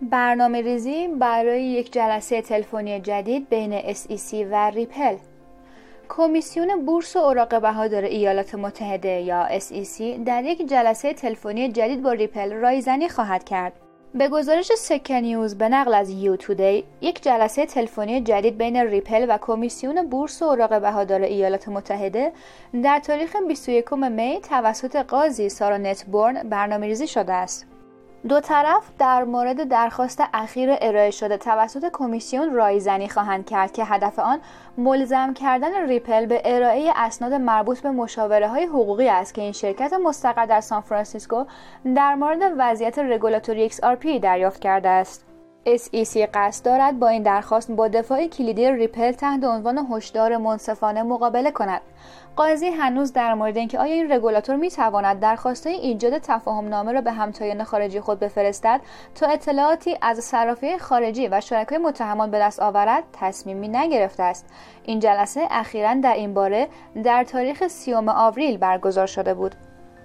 برنامه‌ریزی برای یک جلسه تلفنی جدید بین SEC و ریپل. کمیسیون بورس و اوراق بهادار ایالات متحده یا SEC در یک جلسه تلفنی جدید با ریپل رایزنی خواهد کرد. به گزارش سکه نیوز به نقل از یو تودی، یک جلسه تلفنی جدید بین ریپل و کمیسیون بورس و اوراق بهادار ایالات متحده در تاریخ 21 می توسط قاضی سارا نتبورن برنامه‌ریزی شده است. دو طرف در مورد درخواست اخیر ارائه شده توسط کمیسیون رایزنی خواهند کرد که هدف آن ملزم کردن ریپل به ارائه اسناد مربوط به مشاوره‌های حقوقی است که این شرکت مستقر در سانفرانسیسکو در مورد وضعیت رگولاتوری XRP دریافت کرده است. SEC قصد دارد با این درخواست با دفاع کلیدی ریپل تحت عنوان هشدار منصفانه مقابله کند. قاضی هنوز در مورد اینکه آیا این رگولاتور میتواند درخواست‌های ایجاد تفاهم‌نامه را به همتایان خارجی خود بفرستد تا اطلاعاتی از صرافی‌های خارجی و شرکای متهمان به دست آورد تصمیمی نگرفته است. این جلسه اخیراً در این باره در تاریخ 30 آوریل برگزار شده بود.